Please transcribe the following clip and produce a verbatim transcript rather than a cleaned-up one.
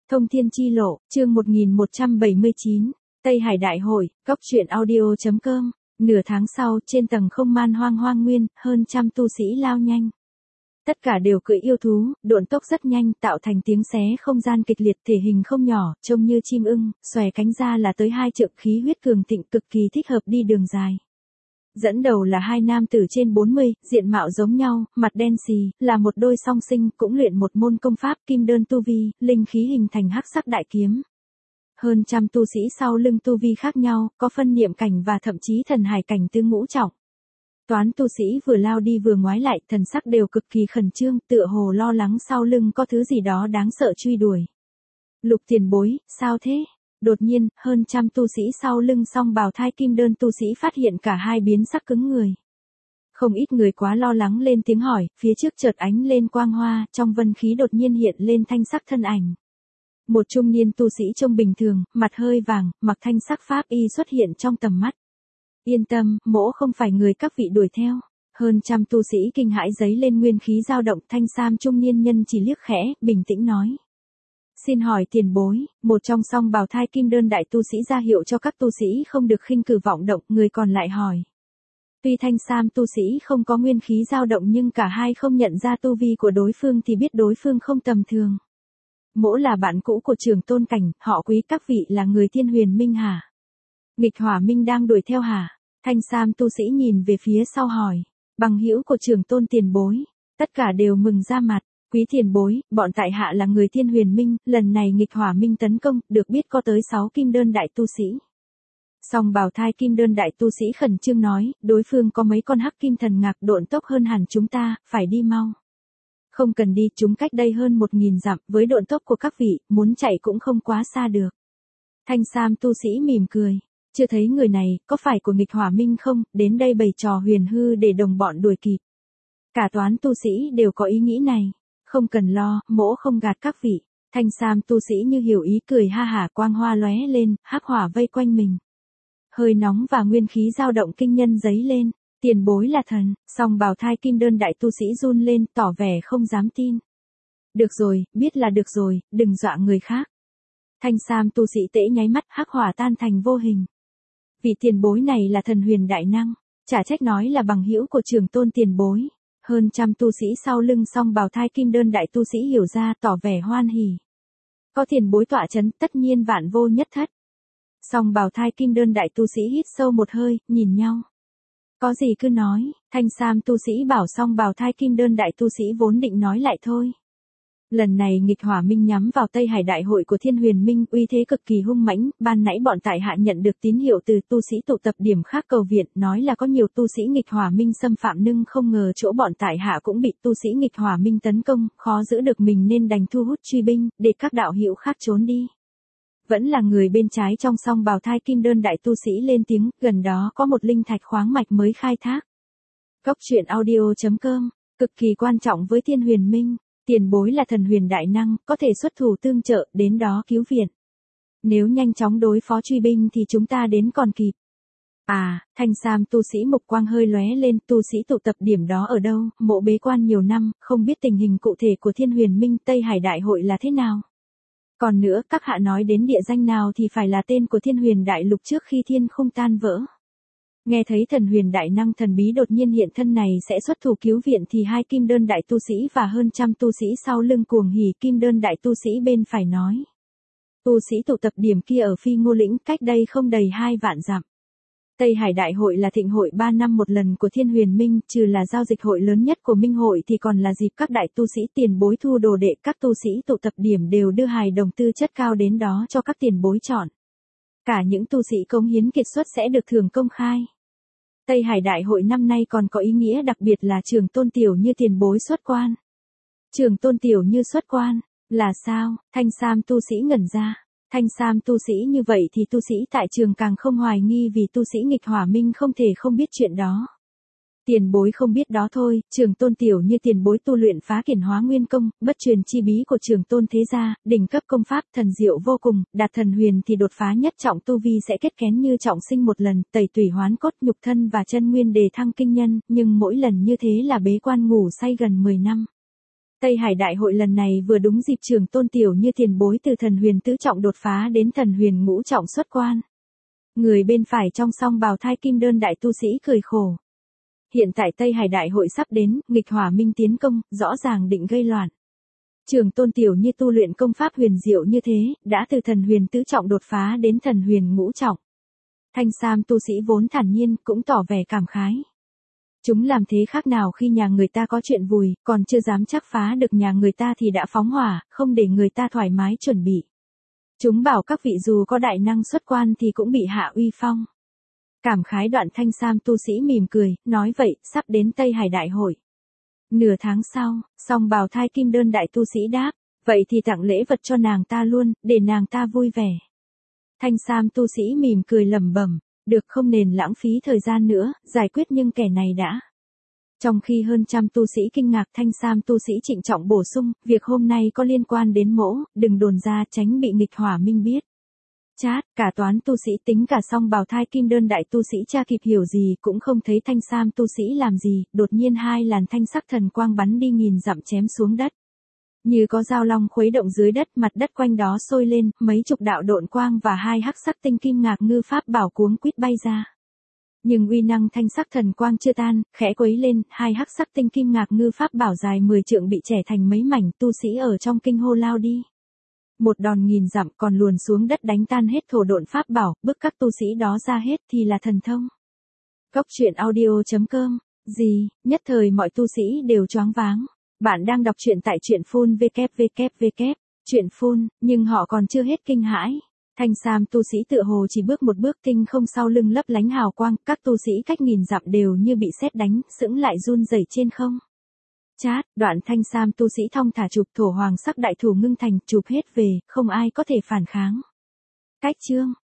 Thông Thiên Chi Lộ, chương một nghìn một trăm bảy mươi chín, Tây Hải Đại Hội, Cóc Truyện Audio chấm com. Nửa tháng sau, trên tầng không man hoang hoang nguyên, hơn trăm tu sĩ lao nhanh. Tất cả đều cưỡi yêu thú, độn tốc rất nhanh, tạo thành tiếng xé không gian kịch liệt, thể hình không nhỏ, trông như chim ưng, xòe cánh ra là tới hai trượng, khí huyết cường thịnh, cực kỳ thích hợp đi đường dài. Dẫn đầu là hai nam tử trên bốn mươi, diện mạo giống nhau, mặt đen xì, là một đôi song sinh, cũng luyện một môn công pháp kim đơn tu vi, linh khí hình thành hắc sắc đại kiếm. Hơn trăm tu sĩ sau lưng tu vi khác nhau, có phân niệm cảnh và thậm chí thần hải cảnh tứ ngũ trọng. Toán tu sĩ vừa lao đi vừa ngoái lại, thần sắc đều cực kỳ khẩn trương, tựa hồ lo lắng sau lưng có thứ gì đó đáng sợ truy đuổi. Lục tiền bối, sao thế? Đột nhiên, hơn trăm tu sĩ sau lưng song bào thai kim đơn tu sĩ phát hiện cả hai biến sắc cứng người. Không ít người quá lo lắng lên tiếng hỏi, phía trước chợt ánh lên quang hoa, trong vân khí đột nhiên hiện lên thanh sắc thân ảnh. Một trung niên tu sĩ trông bình thường, mặt hơi vàng, mặc thanh sắc pháp y xuất hiện trong tầm mắt. Yên tâm, mỗ không phải người các vị đuổi theo. Hơn trăm tu sĩ kinh hãi giấy lên nguyên khí dao động, thanh sam trung niên nhân chỉ liếc khẽ, bình tĩnh nói. Xin hỏi tiền bối, một trong song bào thai kim đơn đại tu sĩ ra hiệu cho các tu sĩ không được khinh cử vọng động, người còn lại hỏi. Tuy thanh sam tu sĩ không có nguyên khí dao động nhưng cả hai không nhận ra tu vi của đối phương thì biết đối phương không tầm thường. Mỗ là bạn cũ của Trường Tôn Cảnh, họ Quý, các vị là người Thiên Huyền Minh hả? Nghịch Hỏa Minh đang đuổi theo hả? Thanh sam tu sĩ nhìn về phía sau hỏi. Bằng hữu của Trường Tôn tiền bối, tất cả đều mừng ra mặt. Quý tiền bối, bọn tại hạ là người Thiên Huyền Minh, lần này Nghịch Hỏa Minh tấn công, được biết có tới sáu kim đơn đại tu sĩ. Song bào thai kim đơn đại tu sĩ khẩn trương nói, đối phương có mấy con hắc kim thần ngạc độn tốc hơn hẳn chúng ta, phải đi mau. Không cần đi, chúng cách đây hơn một nghìn dặm, với độn tốc của các vị, muốn chạy cũng không quá xa được. Thanh sam tu sĩ mỉm cười, chưa thấy người này, có phải của Nghịch Hỏa Minh không, đến đây bày trò huyền hư để đồng bọn đuổi kịp. Cả toán tu sĩ đều có ý nghĩ này. Không cần lo, mỗ không gạt các vị. Thanh sam tu sĩ như hiểu ý cười ha hả, quang hoa lóe lên, hắc hỏa vây quanh mình. Hơi nóng và nguyên khí dao động kinh nhân giấy lên. Tiền bối là thần, song bào thai kim đơn đại tu sĩ run lên, tỏ vẻ không dám tin. Được rồi, biết là được rồi, đừng dọa người khác. Thanh sam tu sĩ tễ nháy mắt, hắc hỏa tan thành vô hình. Vị tiền bối này là thần huyền đại năng, chả trách nói là bằng hữu của Trường Tôn tiền bối. Hơn trăm tu sĩ sau lưng song bào thai kim đơn đại tu sĩ hiểu ra, tỏ vẻ hoan hỉ. Có tiền bối tọa chấn, tất nhiên vạn vô nhất thất. Song bào thai kim đơn đại tu sĩ hít sâu một hơi, nhìn nhau. Có gì cứ nói, thanh sam tu sĩ bảo song bào thai kim đơn đại tu sĩ vốn định nói lại thôi. Lần này Nghịch Hỏa Minh nhắm vào Tây Hải Đại Hội của Thiên Huyền Minh, uy thế cực kỳ hung mãnh, ban nãy bọn tại hạ nhận được tín hiệu từ tu sĩ tụ tập điểm khác cầu viện, nói là có nhiều tu sĩ Nghịch Hỏa Minh xâm phạm nhưng không ngờ chỗ bọn tại hạ cũng bị tu sĩ Nghịch Hỏa Minh tấn công, khó giữ được mình nên đành thu hút truy binh, để các đạo hữu khác trốn đi. Vẫn là người bên trái trong song bào thai kim đơn đại tu sĩ lên tiếng, gần đó có một linh thạch khoáng mạch mới khai thác. Cóc Truyện Audio chấm com, cực kỳ quan trọng với Thiên Huyền Minh. Tiền bối là thần huyền đại năng, có thể xuất thủ tương trợ, đến đó cứu viện. Nếu nhanh chóng đối phó truy binh thì chúng ta đến còn kịp. À, thanh sam tu sĩ mục quang hơi lóe lên, tu sĩ tụ tập điểm đó ở đâu, mộ bế quan nhiều năm, không biết tình hình cụ thể của Thiên Huyền Minh Tây Hải Đại Hội là thế nào. Còn nữa, các hạ nói đến địa danh nào thì phải là tên của Thiên Huyền Đại Lục trước khi thiên khung tan vỡ. Nghe thấy thần huyền đại năng thần bí đột nhiên hiện thân này sẽ xuất thủ cứu viện thì hai kim đơn đại tu sĩ và hơn trăm tu sĩ sau lưng cuồng hỉ. Kim đơn đại tu sĩ bên phải nói. Tu sĩ tụ tập điểm kia ở Phi Ngô Lĩnh, cách đây không đầy hai vạn dặm. Tây Hải Đại Hội là thịnh hội ba năm một lần của Thiên Huyền Minh, trừ là giao dịch hội lớn nhất của Minh hội thì còn là dịp các đại tu sĩ tiền bối thu đồ đệ, các tu sĩ tụ tập điểm đều đưa hài đồng tư chất cao đến đó cho các tiền bối chọn. Cả những tu sĩ cống hiến kiệt xuất sẽ được thưởng công khai. Tây Hải Đại Hội năm nay còn có ý nghĩa đặc biệt là Trường Tôn tiểu như tiền bối xuất quan. Trường Tôn tiểu như xuất quan, là sao? Thanh sam tu sĩ ngẩn ra. Thanh sam tu sĩ như vậy thì tu sĩ tại trường càng không hoài nghi vì tu sĩ Nghịch Hỏa Minh không thể không biết chuyện đó. Tiền bối không biết đó thôi, Trường Tôn tiểu như tiền bối tu luyện Phá Kiển Hóa Nguyên Công, bất truyền chi bí của Trường Tôn thế gia, đỉnh cấp công pháp thần diệu vô cùng, đạt thần huyền thì đột phá nhất trọng tu vi sẽ kết kén như trọng sinh một lần, tẩy tủy hoán cốt nhục thân và chân nguyên đề thăng kinh nhân, nhưng mỗi lần như thế là bế quan ngủ say gần mười năm. Tây Hải Đại hội lần này vừa đúng dịp Trường Tôn Tiểu Như tiền bối từ thần huyền tứ trọng đột phá đến thần huyền ngũ trọng xuất quan. Người bên phải trong song bào thai kim đơn đại tu sĩ cười khổ. Hiện tại Tây Hải Đại hội sắp đến, nghịch hỏa minh tiến công, rõ ràng định gây loạn. Trường Tôn Tiểu Như tu luyện công pháp huyền diệu như thế, đã từ thần huyền tứ trọng đột phá đến thần huyền ngũ trọng. Thanh Sam tu sĩ vốn thản nhiên, cũng tỏ vẻ cảm khái. Chúng làm thế khác nào khi nhà người ta có chuyện vùi, còn chưa dám chắc phá được nhà người ta thì đã phóng hỏa, không để người ta thoải mái chuẩn bị. Chúng bảo các vị dù có đại năng xuất quan thì cũng bị hạ uy phong. Cảm khái đoạn Thanh Sam tu sĩ mỉm cười, nói vậy, sắp đến Tây Hải Đại hội. Nửa tháng sau, song bào thai kim đơn đại tu sĩ đáp, vậy thì tặng lễ vật cho nàng ta luôn, để nàng ta vui vẻ. Thanh Sam tu sĩ mỉm cười lẩm bẩm, được không nên lãng phí thời gian nữa, giải quyết nhưng kẻ này đã. Trong khi hơn trăm tu sĩ kinh ngạc, Thanh Sam tu sĩ trịnh trọng bổ sung, việc hôm nay có liên quan đến mỗ, đừng đồn ra tránh bị nghịch hỏa minh biết. Chát, cả toán tu sĩ tính cả song bào thai kim đơn đại tu sĩ cha kịp hiểu gì cũng không thấy Thanh Sam tu sĩ làm gì, đột nhiên hai làn thanh sắc thần quang bắn đi nghìn dặm chém xuống đất. Như có dao long khuấy động dưới đất, mặt đất quanh đó sôi lên, mấy chục đạo độn quang và hai hắc sắc tinh kim ngạc ngư pháp bảo cuống quýt bay ra. Nhưng uy năng thanh sắc thần quang chưa tan, khẽ quấy lên, hai hắc sắc tinh kim ngạc ngư pháp bảo dài mười trượng bị chẻ thành mấy mảnh, tu sĩ ở trong kinh hô lao đi. Một đòn nghìn dặm còn luồn xuống đất đánh tan hết thổ độn pháp bảo, bức các tu sĩ đó ra hết thì là thần thông. Góc truyện audio chấm com, gì, nhất thời mọi tu sĩ đều choáng váng. Bạn đang đọc truyện tại truyện phun www. Truyện phun, nhưng họ còn chưa hết kinh hãi. Thanh Sam tu sĩ tựa hồ chỉ bước một bước, tinh không sau lưng lấp lánh hào quang, các tu sĩ cách nghìn dặm đều như bị sét đánh, sững lại run rẩy trên không. Chát, đoạn Thanh Sam tu sĩ thong thả chụp thổ hoàng sắc đại thủ ngưng thành, chụp hết về, không ai có thể phản kháng. Cách chương